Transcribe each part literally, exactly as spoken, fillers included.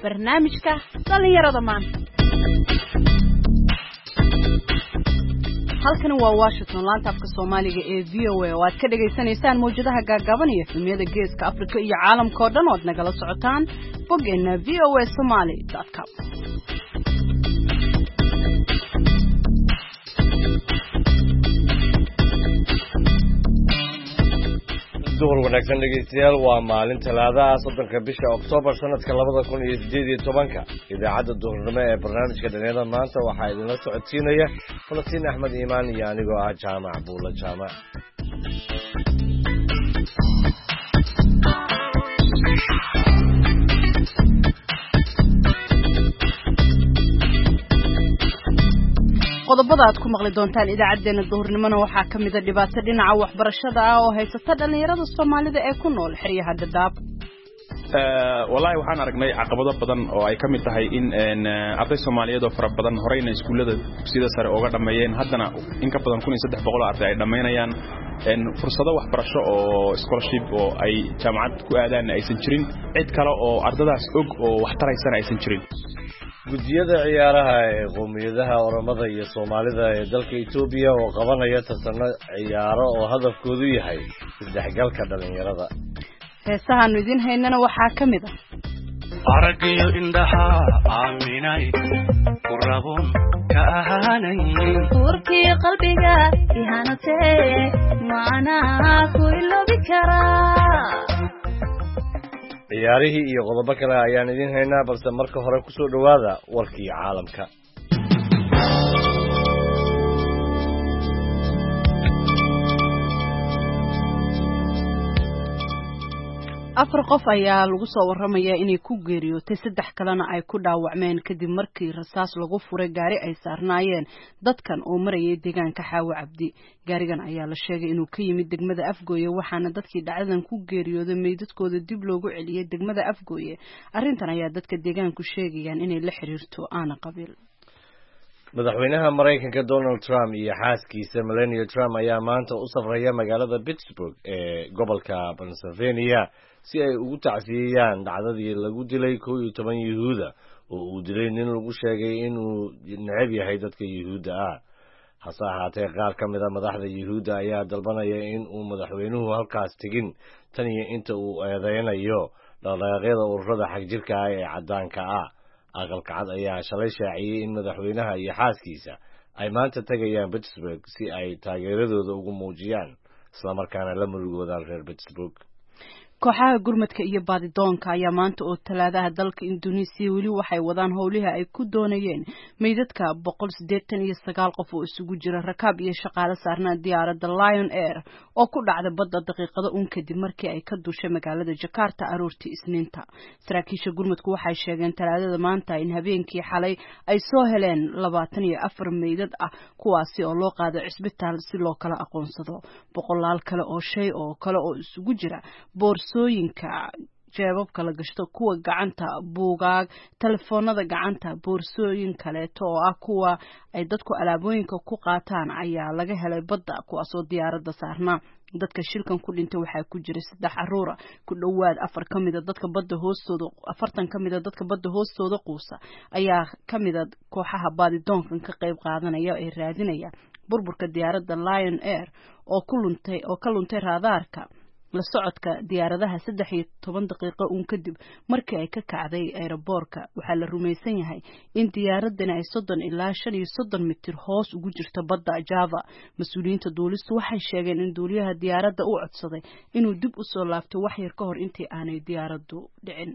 barnaamijka dhalinyarada maanta. halkan waa Washington laanta afka Soomaaliga ee V O A oo aad ka dhageysanaysaan mowjadaha gaagaaban iyo filmiyada geeska Afrika iyo caalamka oo dhan oo aad nagala socotaan boggeena v o a somali dot com. duhur wanaagsan dhegeystayaal waa maalin talaadaha soddonka bisha Oktoobar sanadka labada kun iyo siddeed iyo tobanka idaacadda duhurnimo ee barnaamijka dhalinyarada maanta waxaa idinla socodsiinaya Falastiin Axmed Iimaan iyo anigoo ah Jaamac Buula Jaamac. qodobada aad ku maqli doontaan idaacadeena duhurnimona waxaa ka mid ah dhibaato dhinaca waxbarashada ah oo haysata dhalinyarada Soomaalida ee ku nool xeryaha Dadaab. ee wallahi waxaan aragnay caqabado badan oo ay ka mid tahay in arday Soomaaliyeed oo fara badan horeyna iskuulada sida sare uga dhameeyeen haddana in ka badan kun iyo saddex boqol arday ay dhameynayaan in fursado waxbarasho oo scholarship oo ay jaamacad ku aadaan aysan jirin cid kale oo ardadaas og oo wax taraysan aysan jirin. gudiyada ciyaaraha ee qoomiyadaha Oromada iyo Soomaalida ee dalka Itoobiya oo qabanaya tartano ciyaaro oo hadafkoodu yahay isdhexgalka dhalinyarada. heesahan idin haynana waxaa ka mid ah aragiyo indhaha aaminay ku rabo ka ahaanay urkii qalbiga ihanatee macnaha ku iloobi karaa. ciyaarihii iyo qodobo kale ayaan idin haynaa balse marka hore ku soo dhawaada warkii caalamka. afar qof ayaa lagu soo waramayaa inay ku geeriyootay saddex kalena ay ku dhaawacmeen kadib markii rasaas lagu furay gaari ay saarnaayeen dadkan oo marayay deegaanka Xaawo Cabdi. gaarigan ayaa la sheegay inuu ka yimid degmada Afgooye waxaana dadkii dhacdadan ku geeriyooday meydadkooda dib loogu celiyay degmada Afgooye. arrintan ayaa dadka deegaanku sheegayaan inay la xiriirto aana qabiil. madaxweynaha Mareykanka Donald Trump iyo xaaskiisa Melania Trump ayaa maanta u safraya magaalada Pittsburgh ee gobolka Pennsylvania si ay ugu tacsiyayaan dhacdadii lagu dilay kow iyo toban Yuhuuda oo uu dilay nin lagu sheegay inuu neceb yahay dadka Yuhuuda ah. hase ahaatee qaar ka mid ah madaxda Yuhuuda ayaa dalbanaya in uu madaxweynuhu halkaas tegin tan iyo inta uu eedeynayo dhaqdhaqaaqyada ururada xagjirka ah ee caddaanka ah. aqalka cad ayaa shalay shaaciyay in madaxweynaha iyo xaaskiisa ay maanta tagayaan Pittsburgh si ay taageeradooda ugu muujiyaan isla markaana la murugoodaan reer Pittsburgh. kooxaha gurmadka iyo baadidoonka ayaa maanta oo talaadaha dalka Indonesia weli waxay wadaan howlaha ay ku doonayeen meydadka boqol siddeetan iyo sagaal qof oo isugu jira rakaab iyo shaqaale saarnaa diyaaradda Lion Air oo ku dhacday badda daqiiqado un kadib markii ay ka duushay magaalada Jakarta aroortii Isniinta. saraakiisha gurmadku waxay sheegeen talaadada maanta in habeenkii xalay ay soo heleen labaatan iyo afar meydad ah kuwaasi oo loo qaaday cisbitaal si loo kala aqoonsado. boqolaal kale oo shay oo kale oo isugu jira boorsooyinka jeebabka la gashto kuwa gacanta buugaag telefoonada gacanta boorsooyin kaleeto oo ah kuwa ay dadku alaabooyinka ku qaataan ayaa laga helay badda kuwaasoo diyaaradda saarnaa. dadka shilkan ku dhintay waxaa ku jira saddex caruura ku dhowaad afar ka mid ah dadka badda hoostooda afartan ka mid ah dadka badda hoostooda quusa ayaa ka mid ah kooxaha baadidoonkan ka qayb qaadanaya ee raadinaya burburka diyaaradda Lion Air oo ku luntay oo ka luntay raadaarka la socodka diyaaradaha saddex iyo toban daqiiqo un kadib markii ay ka kacday aeroboorka. waxaa la rumaysan yahay in diyaaradani ay soddon ilaa shan iyo soddon mitir hoos ugu jirto badda Java. mas-uuliyiinta duulistu waxay sheegeen in duuliyaha diyaaradda uu codsaday inuu dib u soo laabto wax yar ka hor intii aanay diyaaraddu dhicin.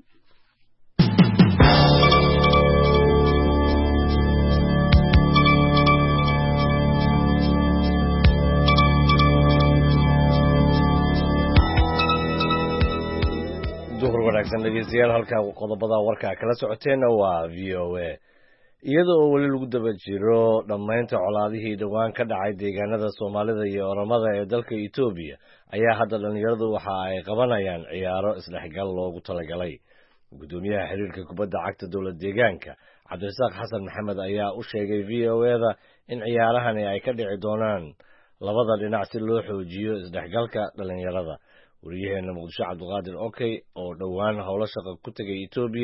duhur wanaagsan dhegeystayaal halka qodobada warka kala socoteena waa V O A. iyada oo weli lagu daba jiro dhamaynta colaadihii dhawaan ka dhacay deegaanada Soomaalida iyo Oromada ee dalka Itoobiya ayaa hadda dhalinyaradu waxa ay qabanayaan ciyaaro isdhexgal loogu talagalay. gudoomiyaha xiriirka kubadda cagta dowlad deegaanka Cabdirasaaq Xasan Maxamed ayaa u sheegay V O A-da in ciyaarahani ay ka dhici doonaan labada dhinac si loo xoojiyo isdhexgalka dhalinyarada. wariyaheena Muqdisho Cabdiqaadir Okey oo dhawaan howlo shaqo ku tagay Itoobiya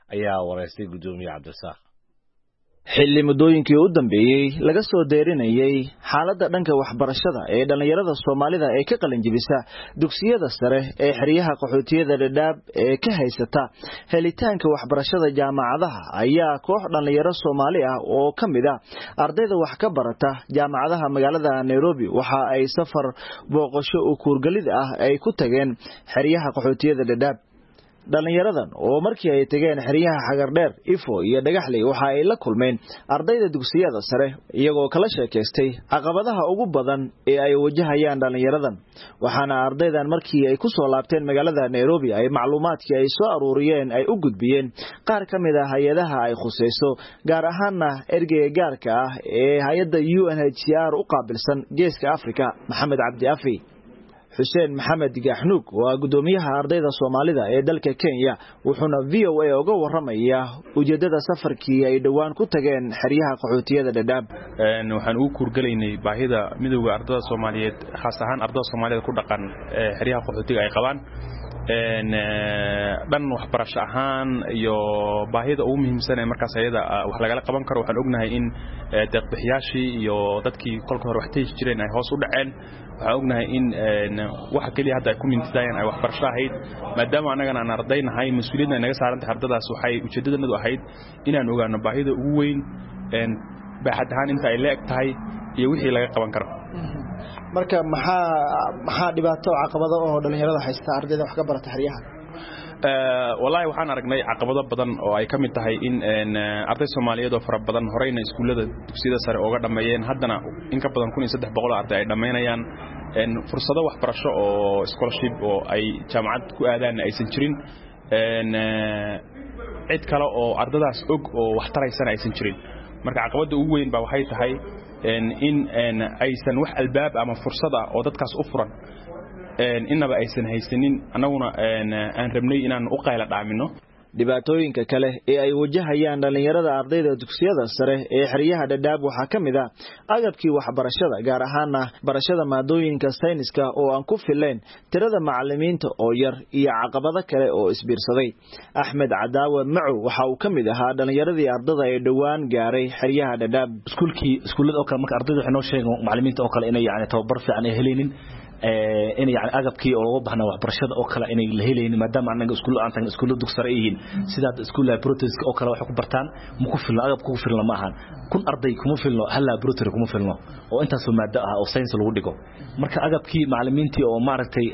ayaa wareystay guddoomiye cabdirasaaq. xilli muddooyinkii u dambeeyey laga soo deerinayay xaaladda dhanka waxbarashada ee dhallinyarada Soomaalida ee ka qalin jebisa dugsiyada sare ee xeryaha qaxootiyada Dadaab ee ka haysata helitaanka waxbarashada jaamacadaha ayaa koox dhallinyaro Soomaali ah oo kamid ah ardayda wax ka barata jaamacadaha magaalada Nairobi waxa ay safar booqasho u kuurgalid ah ay ku tageen xeryaha qaxootiyada Dadaab. dhalinyaradan oo markii ay tageen xeryaha Xagardheer, Ifo iyo Dhagaxley waxa ay la kulmeen ardayda dugsiyada sare iyagoo kala sheekaystay caqabadaha ugu badan ee ay wajahayaan dhalinyaradan. waxaana ardaydan markii ay ku soo laabteen magaalada Nairobi ay macluumaadkii ay soo aruuriyeen ay u gudbiyeen qaar ka mid ah hay'adaha ay khusayso, gaar ahaanna ergeyga gaarka ah ee hay'adda U N H C R u qaabilsan Geeska Afrika, Maxamed Cabdi Afi. Xuseen Maxamed Gaxnuug waa gudoomiyaha ardayda Soomaalida ee dalka Kenya, wuxuuna V O A uga waramayaa ujeedada safarkii ay dhawaan ku tageen xeryaha qaxootiyada Dadaab. een waxaan ugu kurgalaynay baahida midowga ardayda Soomaaliyeed, khaas ahaan ardayda Soomaalida ku dhaqan xeryaha qaxootiga ay qabaan, een dhan waxbarasho ahaan iyo baahida ugu muhiimsan ee markaas ayada wax laga qaban karo. waxaan ognahay in deeq-bixiyaashii iyo dadkii kolka hore wax tayis jireen ay hoos u dhaceen. waxaan ognahay in waxa kaliya hadda ay ku mintidayaan ay waxbarasho ahayd, maadaama anagana aan ardaynahay mas'uuliyadna naga saaran tahay ardadaas. waxay ujeedadoodu ahayd inaan ogaano baahida ugu weyn een baaxad ahaan inta ay leeg tahay iyo wixii laga qaban karo. marka maxaa maxaa dhibaato caqabado oo dhalinyarada haysta ardayda wax ka barata xeryaha? ee wallahi waxaan aragnay caqabado badan oo ay kamid tahay in arday Soomaaliyeed oo fara badan horeyna iskuulada dugsiyada sare uga dhameeyeen, haddana in ka badan kun iyo saddex boqol arday ay dhameynayaan een fursado waxbarasho oo scholarship oo ay jaamacad ku aadaan aysan jirin, een cid kale oo ardadaas og oo wax taraysan aysan jirin. marka caqabada ugu weyn ba waxay tahay in aysan wax albaab ama fursad ah oo dadkaas u furan inaba aysan haysanin, anaguna aan rabnay inaan u qayla dhaamino. dhibaatooyinka kale ee ay wajahayaan dhalinyarada ardayda dugsiyada sare ee xeryaha Dadaab waxaa kamid ah agabkii waxbarashada, gaar ahaan barashada maadooyinka sayniska oo aan ku filayn, tirada macallimiinta oo yar iyo caqabado kale oo isbiirsaday. Axmed Cadaawe Macu waxa uu kamid ahaa dhalinyaradii ardada ee dhawaan gaaray xeryaha Dadaab. iskuulkii iskuulada oo kale marka ardaydu waxay noo sheegeen macallimiinta oo kale inay yaani tababar fiican ay helaynin, ee in yaani agabkii oo loo baahnaa waxbarashada oo kale inay la helaynin, maadaama anaga iskuul aan tahay iskuulada dugsi sare yihiin sida iskuul laboratories oo kale wax ku bartaan ma ku filna agab ku filna ma ahan. kun arday kuma filno hal laboratory kuma filno oo intaas oo maada ah oo science lagu dhigo. marka agabkii macallimiintii oo maaragtay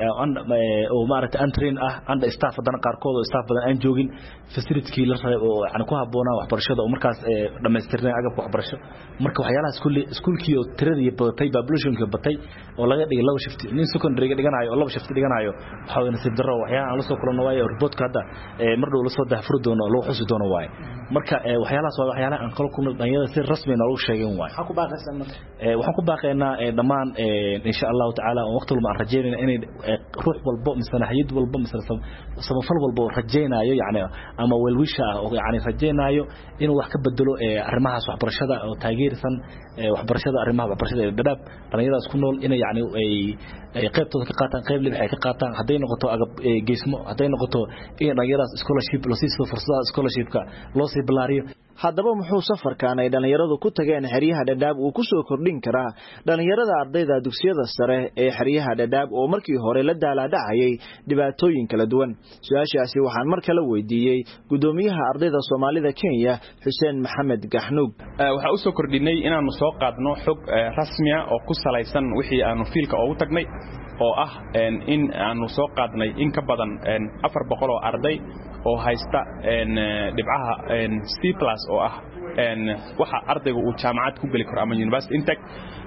oo maaragtay antrain ah and staff badan qaarkood oo staff badan aan joogin, facility la rabay oo aan ku haboonaa waxbarashada oo markaas dhameystirnay agabka waxbarasho. marka waxyaalaha iskuul iskuulkii oo tiradii batay, populationka batay oo laga dhigay laba shift, nin secondary dhiganayo oo laba shift dhiganayo waxa weyn nasiib darro. waxyaalaha la soo kulano waayo reportka hadda mar dhow la soo daahfuri doono loo xusi doono waayo. marka waxyaalahaas waa waxyaalaha aan kala kulno dhalinyarada si rasmi ah loo sheegay waayo. waxa ku baaqaysan marka ee waxaan ku baaqaynaa dhamaan insha Allah ta'ala oo waqti walba aan rajeynayna inay ruux walba misana hay'ad walba misana samafal walba rajeynayo yaani ama welwisha oo yaani rajeynayo inuu wax ka bedelo arrimahaas waxbarashada oo taageersan waxbarashada arrimaha waxbarashada ee Dadaab dhalinyarada isku nool inay yaani ay ay qaybtooda ka qaataan, qayb leh ay ka qaataan, haday noqoto agab geesmo, haday noqoto in dhalinyarada scholarship loo siiso fursadaha scholarshipka loo sii bilaariyo. haddaba muxuu safarkan ay dhalinyaradu ku tageen xeryaha Dadaab uu ku soo kordhin karaa dhalinyarada ardayda dugsiyada sare ee xeryaha Dadaab oo markii hore la daaladhacayay dhibaatooyin kala duwan? su'aashaasi waxaan mar kale weydiiyay gudoomiyaha ardayda Soomaalida Kenya, Xuseen Maxamed Gaxnuug. waxa uu soo kordhinay inaanu soo qaadno xog rasmi ah oo ku salaysan wixii aanu fiilka ugu tagnay, oo ah in aanu soo qaadnay in ka badan afar boqol oo arday oo haysta dhibcaha C plus oo ah waxa ardaygu uu jaamacad ku gali karo ama university intake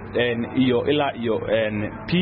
iyo ilaa iyo P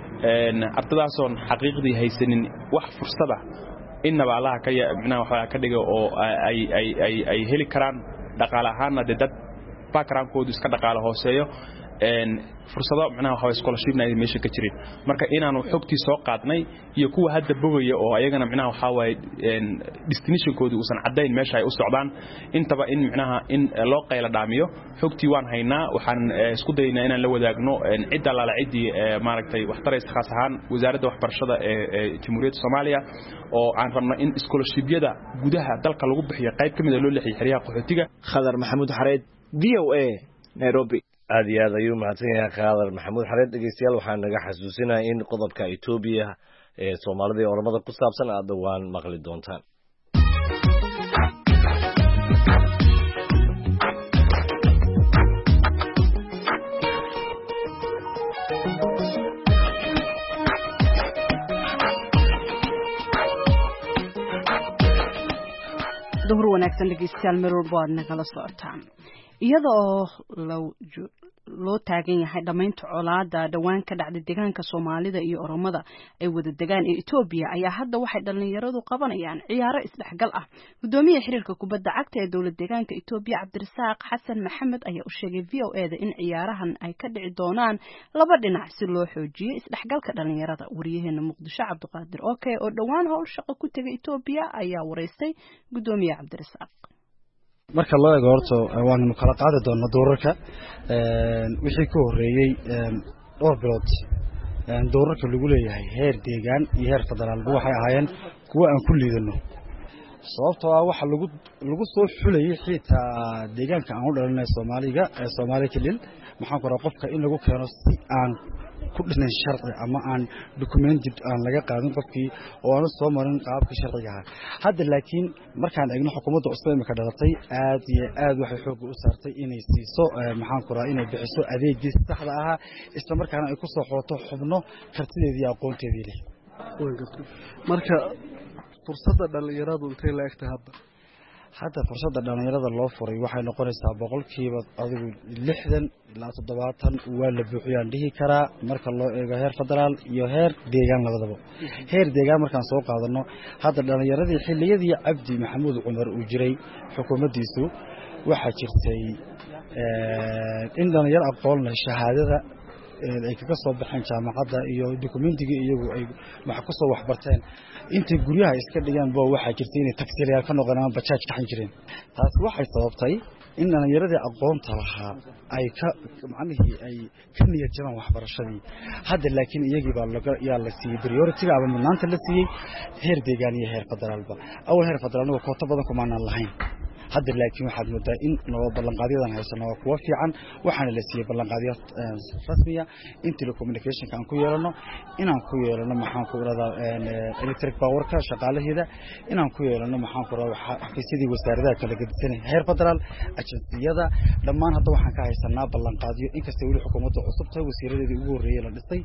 ardaydaasoo xaqiiqdii haysanin wax fursada inaba allaha ka yaabina waxa ka dhigo oo ay ay ay ay heli karaan dhaqaale ahaan dad background-koodu iska dhaqaale hooseeyo, een fursado macnaha waxa scholarship ay meesha ka jireen marka inaanu xogtii soo qaadnay iyo kuwa hadda bogaya oo ayagana macnaha waxa way een destination koodi uusan cadeyn meesha ay u socdaan intaba in macnaha in loo qayla dhaamiyo xogtii waan haynaa waxaan isku daynaa inaan la wadaagno cid alla cidii maaragtay waxtaraysa khaas ahaan wasaaradda waxbarashada ee Jamhuuriyadda Soomaaliya oo aan rabno in scholarship-yada gudaha dalka lagu bixiyo qayb kamid ah loo leeyahay xiriyaha qaxootiga Khadar Maxamuud Xareed V O A Nairobi aad iyo aad ayuu mahadsan yahay Khadar Maxamuud Xareed dhageystayaal waxaan naga xasuusinayaa in qodobka Itoobiya ee Soomaalida iyo Oromada ku saabsan aad waan maqli doontaan duhur wanaagsan dhegeystayaal meel walba aad nagala socotaan iyadoo loo taagan yahay dhamaynta colaada dhawaan ka dhacday deegaanka Soomaalida iyo Oromada ay wada degaan ee Itoobiya ayaa hadda waxay dhalinyaradu qabanayaan ciyaaro isdhexgal ah gudoomiyaha xiriirka kubadda cagta ee dawladda deegaanka Itoobiya Cabdirasaaq Xasan Maxamed ayaa u sheegay V O A da in ciyaarahan ay ka dhici doonaan laba dhinac si loo xoojiyo isdhexgalka dhalinyarada wariyaheena Muqdisho Cabdiqaadir Oke oo dhawaan howl shaqo ku tagay Itoobiya ayaa wareystay gudoomiyaha Cabdirasaaq marka loo eego horto waanu kala qaadi doonaa doorarka een wixii ka horeeyay een dhowr bilood een doorarka lagu leeyahay heer deegaan iyo heer federaal waxay ahaayeen kuwa aan ku liidano sababtoo ah waxa lagu lagu soo xulayay xitaa deegaanka aan u dhalanay Soomaaliga ee Soomaaliya kaliil maxaan ku qofka in lagu keeno si aan ku dhisnay sharci ama aan documented aan laga qaadin qofkii oo aan soo marin qaabka sharciga ah hadda laakiin markaan eegno xukuumadda cusub ee ka dhalatay aad iyo aad waxay xoog u saartay inay siiso maxaan ku raay inay bixiso adeegii saxda ah isla markaana ay ku soo xooto xubno kartideedii iyo aqoonteedii leh marka fursadda dhalinyaradu intee la egtahay hadda hadda fursadda dhalinyarada loo furay waxay noqonaysaa boqolkiiba adigu lixdan ilaa toddobaatan waa la buuxiyaan dhihi karaa marka loo eego heer federaal iyo heer deegaan labadaba heer deegaan markaan soo qaadano hadda dhalinyaradii xilliyadii Cabdi Maxamuud Cumar uu jiray xukuumaddiisu waxa jirtay in dhalinyar aqoon leh shahaadada ay kaga soo baxeen jaamacadda iyo dokumentiga iyagu ay wax ku soo waxbarteen intii guryaha iska dhigaan boo waxa jirtay inay taksiilayaal ka noqonaan bajaaj ka xin jireen taas waxay sababtay in dhalinyaradii aqoonta lahaa ay ka macnihii ay ka niyad jabaan waxbarashadii hadda laakiin iyagii baa laga yaa la siiyay priority ama mudnaanta la siiyay heer deegaan iyo heer federaalba awal heer federaalna koota badan kuma aan lahayn hadda laakiin waxaad moodaa in loo ballanqaadyadan haysano waa kuwa fiican waxaana la siiyay ballanqaadyo rasmiya in telecommunication aan ku yeelano inaan ku yeelano maxaan ku radaa electric power ka shaqaalaheeda inaan ku yeelano maxaan ku radaa xafiisyadii wasaaradaha kala gedisan heer federaal agenciyada dhammaan hadda waxaan ka haysanaa ballanqaadyo inkastoo weli xukuumadda cusub tahay wasiiradeedii ugu horeeyay la dhisay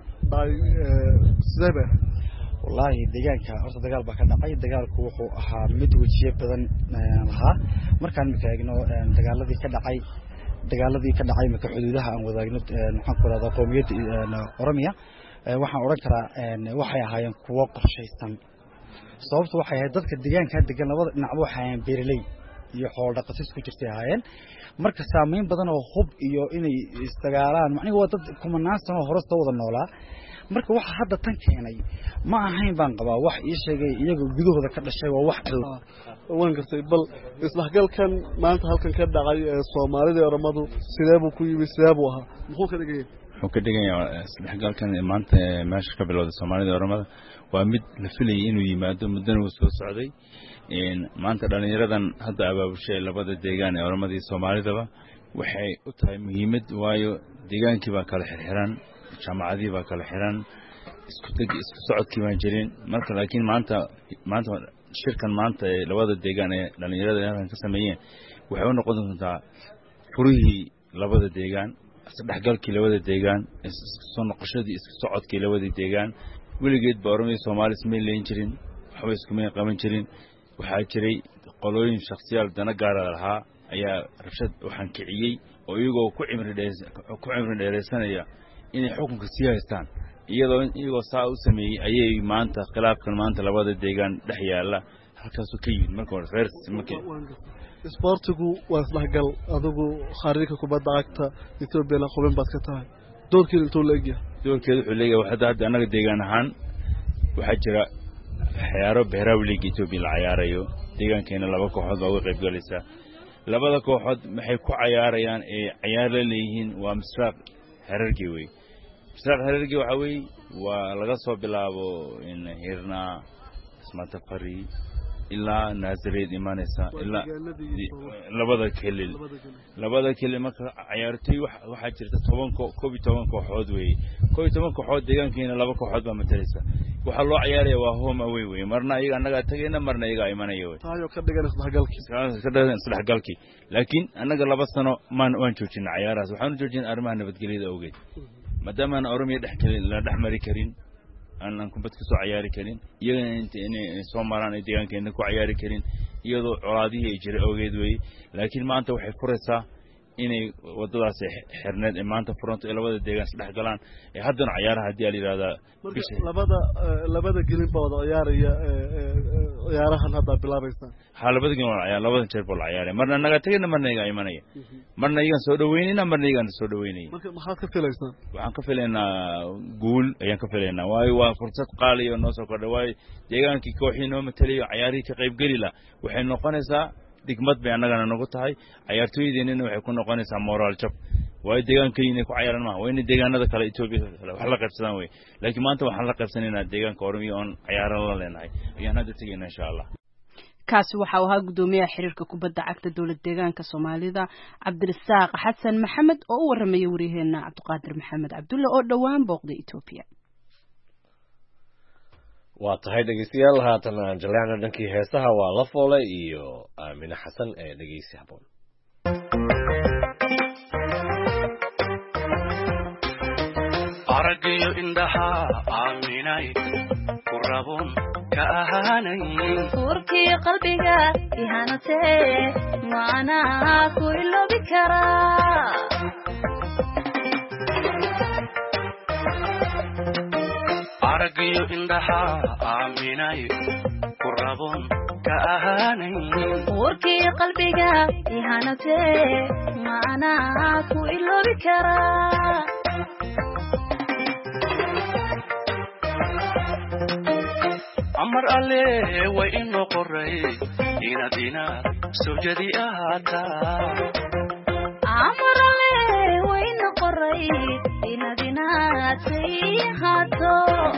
sidaba والله deegaanka horta dagaal baa ka dhacay dagaalku wuxuu ahaa mid wajiye badan lahaa markaan mikaagno dagaaladii ka dhacay dagaaladii ka dhacay marka xuduudaha aan wadaagno waxaan ku radaa qoomiyadda Oromiya waxaan oran karaa waxay ahaayeen kuwo qorsheysan sababtu waxay ahayd dadka deegaanka degan labada dhinac waxay ahaayeen beeraley iyo xoolo dhaqatis ku jirtay ahaayeen marka saameyn badan oo hub iyo inay istagaalaan macnaheedu waa dad kumanaan sano hore soo wada noolaa marka waxa hadda tan keenay ma ahayn baan qabaa wax ii sheegay iyaga gudahooda ka dhashay waa wax waan gartay bal isdhexgalkan maanta halkan ka dhacay ee Soomaalida iyo Oromadu sidee buu ku yimid sidee buu ahaa muxuu ka dhigay wuxuu ka dhigay isdhexgalkan maanta meesha ka bilowday Soomaalida iyo Oromada waa mid la filayay inuu yimaado muddo uu soo socday in maanta dhalinyaradan hadda abaabushay labada deegaan ee Oromada iyo Soomaalidaba waxay u tahay muhiimad waayo deegaankii baa kala xirxiran jaamacadii baa kala xiran isku tag isku socodkii baan jirin marka laakiin maanta maanta shirkan maanta ee labada deegaan ee dhalinyarada halkan ka sameeyeen waxay u noqon doontaa furihii labada deegaan isdhexgalkii labada deegaan isku noqoshadii isku socodkii labada deegaan weligeed baa Oromiya Soomaali isma leeyin jirin waxba isku meel qaban jirin waxaa jiray qolooyin shakhsiyaal dana gaar ah lahaa ayaa rabshad waxaan kiciyay oo iyagoo ku cimri dhees ku cimri dheereysanaya inay xukunka sii haystaan iyadoo iyagoo saa u sameeyay ayay maanta khilaafkan maanta labada deegaan dhex yaala halkaas oo ka yimid marka hore reer markii isboortigu waa isdhexgal adigu khariirka kubadda cagta Ethiopia la qaban baad ka tahay doorkeedu intuu la egyahay doorkeedu wuxuu leeyahay waxa hadda anaga deegaan ahaan waxa jira xeero Beeraw League Ethiopia la ciyaarayo deegaankeena laba kooxood oo qayb galaysa labada kooxood maxay ku ciyaarayaan ee ciyaar leeyihiin waa Misraaq Hararge way Misraaq Hararge waxa way waa laga soo bilaabo in Hirna Ismaanta Qari ilaa Nazareed imanaysa ilaa labada kelil labada kelil marka ciyaartay waxa jirta toban koob iyo toban kooxood way koob iyo toban kooxood deegaankeena laba kooxood baa matalaysa waxa loo ciyaaraya waa home away way marna iyaga anaga tagayna marna iyaga imanaya way taayo ka dhigan isdhexgalki ka dhigan isdhexgalki laakiin anaga laba sano maan waan joojinay ciyaarahaas waxaan joojinay arrimaha nabadgelyada awgeed maadaama aan Oromiya dhex la dhaxmari karin aan kubad ka soo ciyaari karin iyaga inay soo maraan ay deegaankeena ku ciyaari karin iyadoo colaadihii ay jiray awgeed way laakiin maanta waxay furaysaa inay wadadaas xirneed ee maanta furanto ee labada deegaan saddex galaan ee haddana ciyaaraha hadii la yiraahdo labada labada gelin baa wada ciyaaraya ciyaarahan hadda bilaabaysan ha labada gelin waa ciyaar labada jeer baa ciyaaraya marna naga tagayna marna iyaga imanaya marna iyaga soo dhaweynayna marna iyaga soo dhaweynayna marka maxaad ka filaysaa waxaan ka filaynaa guul ayaan ka filaynaa waayo waa fursad qaali oo noo soo kordhay waayo deegaankii kooxii noo matalayo ciyaarihii ka qayb gali la waxay noqonaysaa digmad bay anagana nagu tahay ciyaartooydeena waxay ku noqonaysaa moral jab way deegaankeena ku ciyaaraan ma way deegaanada kale Ethiopia wax la qaybsadaan way laakiin maanta waxaan la qaybsanaynaa deegaanka Oromiya oo ciyaaro la leenahay ayaan hadda tagayna insha Allah kaasi waxa uu ahaa gudoomiyaha xiriirka kubadda cagta dawlad deegaanka Soomaalida Cabdirasaaq Xasan Maxamed oo u waramay wariyaheena Cabdiqaadir Maxamed Cabdulle oo dhawaan booqday Ethiopia waa tahay dhageystayaal haatan aan jaleecna dhankii heesaha waa la foolay iyo Aamina Xasan ee dhageysi haboon aragiyo indhaha aaminay ku rabon ka ahaanay furkii qalbiga ihanatee maana ku iloobi karaa aragiyo indhaha aaminay ku rabon ka ahaanay furkii qalbiga ihanatee maana ku iloobi karaa amar alle way inoo qoray inaad inaad sawjadi ahaataa amar alle way inoo qoray inaad inaad say ahaato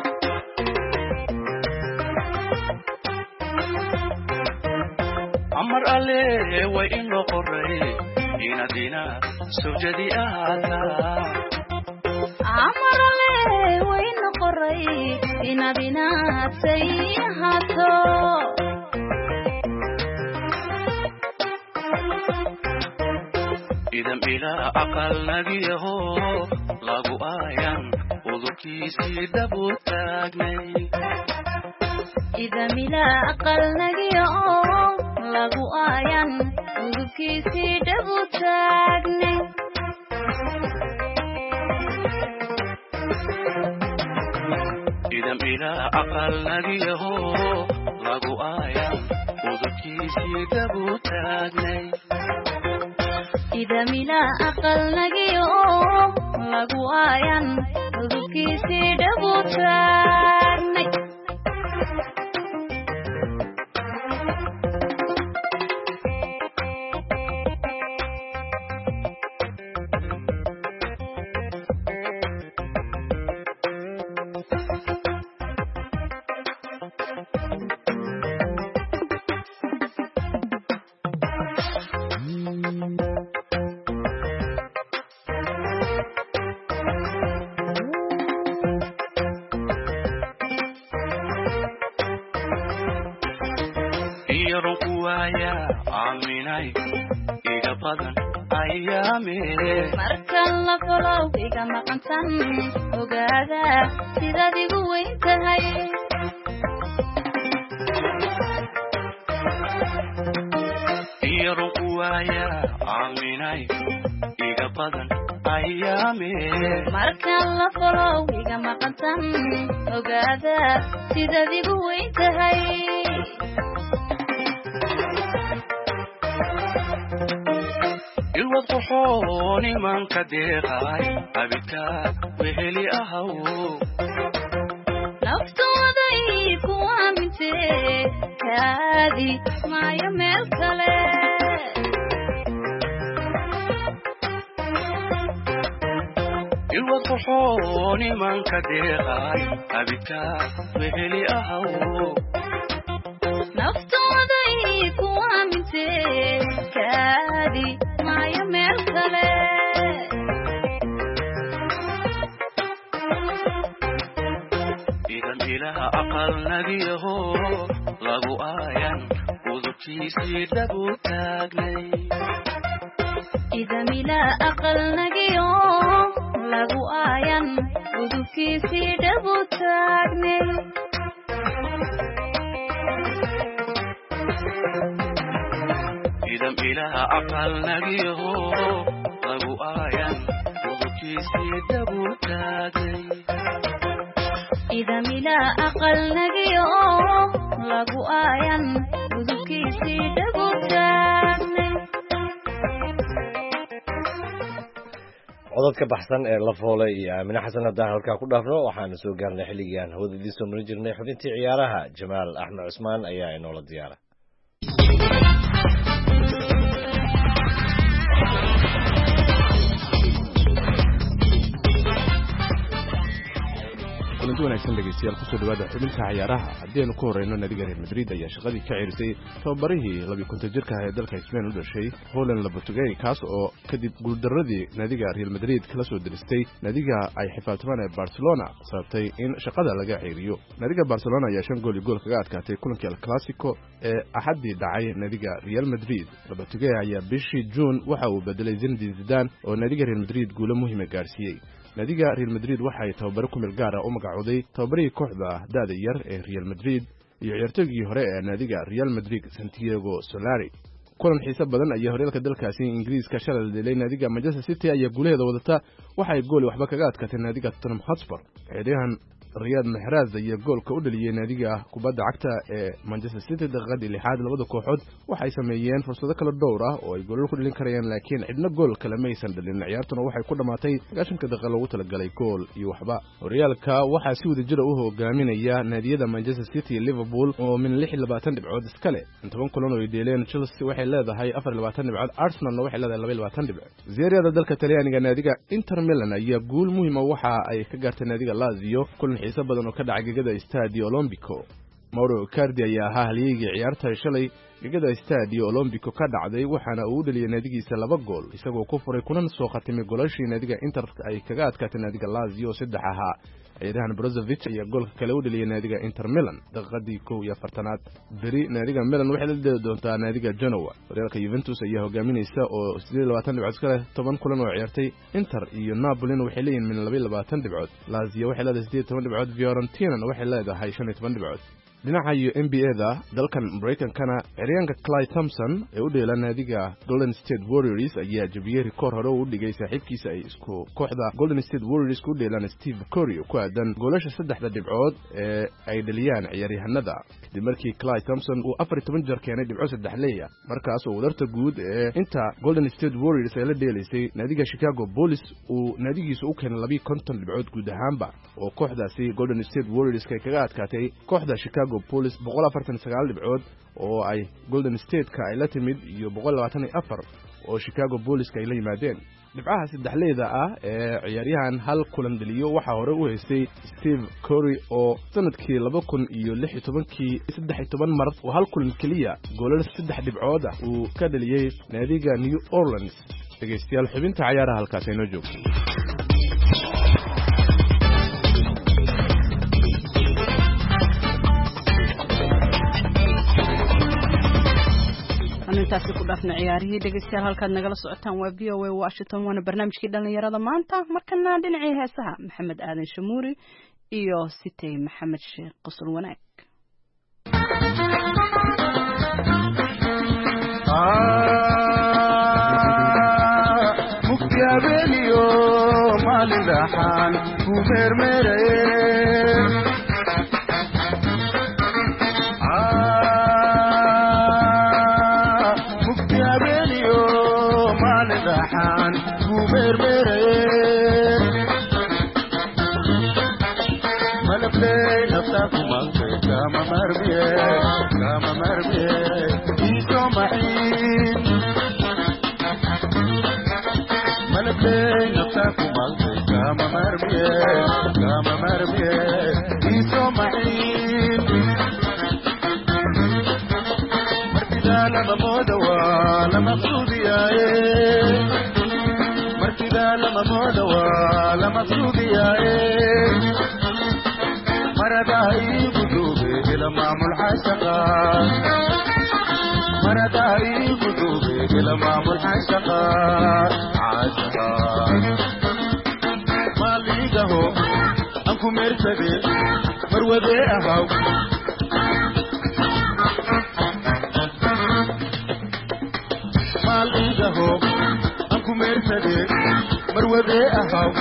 amar alle way inoo qoray inaad inaad sawjadi ahaataa amar alle way inoo qoray inaad inaad say ahaato idam ilaa aqal nagiyaho lagu aayan udurkiisii dhabu taagnay idam ilaa aqal nagiyaho lagu aayan udurkiisii dhabu taagnay idam ilaa aqal nagiyaho lagu aayan udurkiisii dhabu taagnay idam ilaa aqal nagiyaho lagu aayan udurkiisii dhabu taagnay markan la folow iga maqantan ogaada sidaad igu weyn tahay iyarun ku waaya aaminay iga badan ayaame markan la folow iga maqantan ogaada sidaad igu weyn tahay ilwad qoxoon imanka deeqay abidkaa weheli ahaw naftooday ku aamintee kaadi maayo meel kale ilwad qoxoon imanka deeqay abidkaa weheli ahaw naftooday ku aamintee kaadi maayo meel kale idan ilaha aqal nagiyaho lagu aayan udubkiisii dhabu taagnay idan ilaa aqal nagiyo lagu aayan udubkiisii dhabu taagnay idan ilaha aqal nagiyaho lagu aayan udubkiisii dhabu taagnay idan ilaa aqal nagiyo lagu aayan udubkiisii dhabu taagnay codad ka baxsan ee la foolay iyo aamine xasan haddaan halkaa ku dhaafno waxaanu soo gaarnay xilligii aan hawada idiin soo marin jirnay xubintii ciyaaraha jamaal axmed cusmaan ayaa inoola diyaara kulanti wanaagsan dhegeystayaal kusoo dhawaada xubinta ciyaaraha haddii aynu ku horeyno naadiga real madrid ayaa shaqadii ka ceerisay tababarihii labiyi konton jirka ah ee dalka Spain u dhashay Holland Lopetegui kaas oo kadib guuldaradii naadiga Real Madrid kala soo diristay naadiga ay xifaaltamaan ee Barcelona sababtay in shaqada laga ceeriyo naadiga Barcelona ayaa shan gool iyo gool kaga adkaatay kulankii El Clasico ee axadii dhacay naadiga Real Madrid Lopetegui ayaa bishii June waxa uu bedelay Zinedine Zidane oo naadiga Real Madrid guulo muhiim ah gaarsiiyay naadiga Real Madrid waxay tababaro ku meel gaar ah u magacooday tababarihii kooxda daada yar ee Real Madrid iyo ciyaartoygii hore ee naadiga Real Madrid Santiago Solari kulan xiiso badan ayaa horyaalka dalkaasi Ingiriiska shalay dilay naadiga Manchester City ayaa guulaheeda wadata waxay gool waxba kaga adkaatay naadiga Tottenham Hotspur ciidahan Riyad Mahrez ayaa goolka u dhaliyay naadiga kubadda cagta ee Manchester City daqiiqadii lixaad labada kooxood waxay sameeyeen fursado kala dhowr ah oo ay gool ku dhalin karayaan laakiin cidna gool kale ma aysan dhalin ciyaartuna waxay ku dhamaatay sagaashanka daqiiqo loogu talagalay gool iyo waxba horyaalka waxaa si wada jir ah u hogaaminaya naadiyada Manchester City iyo Liverpool oo min lix iyo labaatan dhibcood iska leh toban kulan oo ay dheeleen Chelsea waxay leedahay afar iyo labaatan dhibcood Arsenal waxay leedahay laba iyo labaatan dhibcood Serie A dalka Talyaaniga naadiga Inter Milan ayaa guul muhiim ah waxa ay ka gaartay naadiga Lazio kulan xiiso badan oo ka dhacay gegada Stadio Olimpico Mauro Icardi ayaa ahaa halyeeyga ciyaarta shalay gegada Stadio Olimpico ka dhacday waxaana uu dhaliyay naadigiisa laba gool isagoo ku furay kunan soo khatimay goolashii naadiga Inter ay kaga adkaatay naadiga Lazio saddex ahaa ciidahan Brozovic ayaa goolka kale u dhaliyay naadiga Inter Milan daqiiqadii kow iyo afartanaad beri naadiga Milan waxay la dheeli doontaa naadiga Genoa horyaalka Juventus ayaa hogaaminaysa oo siddeed iyo labaatan dhibcood iska leh toban kulan oo ciyaartay Inter iyo Napoli waxay leeyihiin min laba iyo labaatan dhibcood Lazio waxay leedahay siddeed iyo toban dhibcood Fiorentina waxay leedahay shan iyo toban dhibcood dhinaca iyo N B A-da dalkan Mareykankana ciyaaryahanka Klay Thompson ee u dheela naadiga Golden State Warriors ayaa jabiyay rikoor hore u dhigay saaxiibkiisa ay isku kooxda Golden State Warriors ku dheelaan Steve Curry ku aadan goolasha saddexda dhibcood ee ay dhaliyaan ciyaaryahanada kadib markii Klay Thompson uu afar iyo toban jeer keenay dhibco saddex leeya markaas oo wadarta guud ee inta Golden State Warriors ay la dheelaysay naadiga Chicago Bulls uu naadigiisa u keenay laba iyo konton dhibcood guud ahaanba oo kooxdaasi Golden State Warriors ka kaga adkaatay kooxda Chicago Police boqol afartan iyo sagaal dhibcood oo ay Golden State-ka ay la timid iyo boqol labaatan iyo afar oo Chicago Police ay la yimaadeen dhibcaha saddexleeda ah ee ciyaaryahan hal kulan dhaliyo waxa hore u haystay Steve Curry oo sanadkii laba kun iyo lix iyo toban-kii saddex iyo toban mar oo hal kulan kaliya goolal saddex dhibcood ah uu ka dhaliyay naadiga New Orleans dhageystayaal xubinta ciyaaraha halkaas ay noo joogto intaasi ku dhaafna ciyaarihii dhegeystayaal halkaad nagala socotaan waa V O A Washington waana barnaamijkii dhalinyarada maanta markana dhinacii heesaha Maxamed Aadan Shamuuri iyo Sitay Maxamed Sheekh Qosol Wanaag muktabeliyo malidahan ku mermere مرمية كما مرمية إيسو معين مركدا لما مودوا لما مقصوديا مركدا لما مودوا لما مقصوديا مردائي قدوبي إلى معمول حشقا مردائي قدوبي إلى معمول حشقا عشقا ماليقه أنكو مرتدي مروذي أهو ماليقه أنكو مرتدي مروذي أهو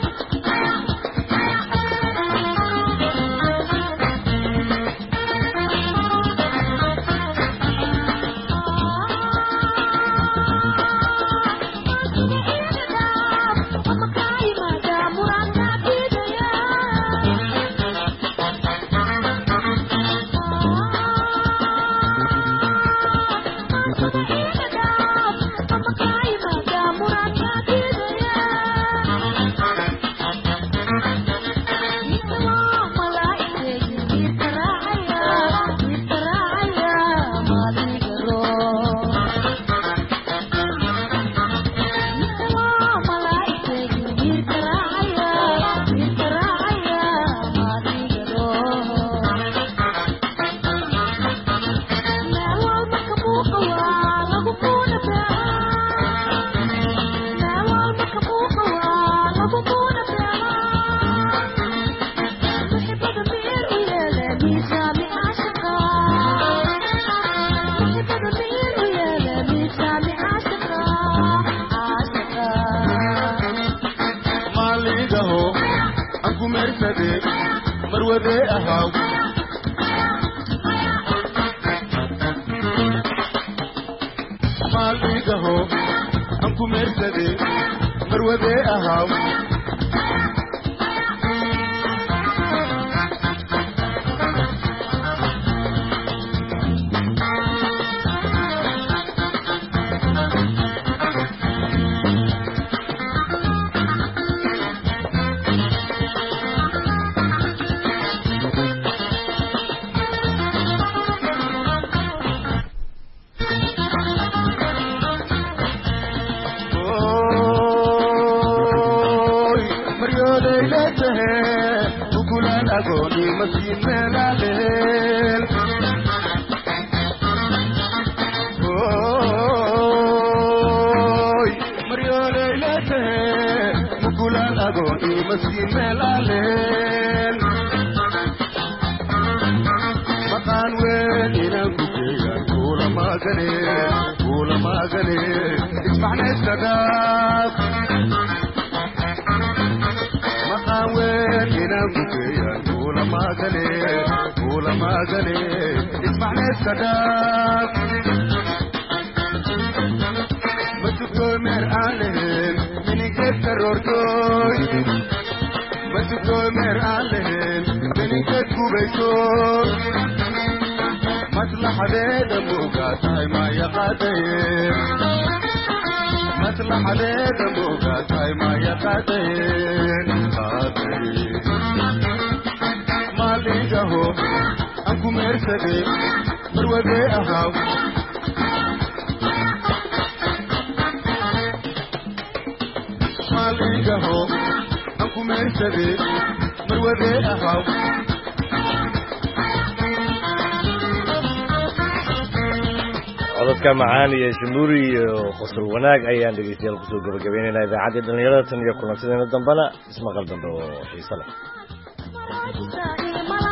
codadka macaan iyo shamuuri iyo qosol wanaag ayaan dhegeystayaal kusoo gabagabeynayna idaacadda dhalinyarada tan iyo kulantadeena dambana ismaqal dambe oo xiiso leh